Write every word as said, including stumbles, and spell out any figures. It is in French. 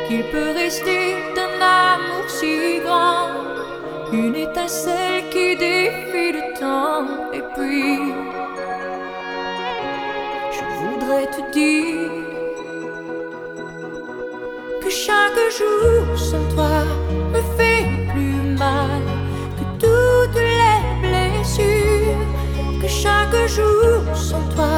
qu'il peut rester d'un amour si grand une étincelle qui défie le temps. Et puis je voudrais te dire que chaque jour sans toi me fait plus mal que toutes les blessures, que chaque jour sans toi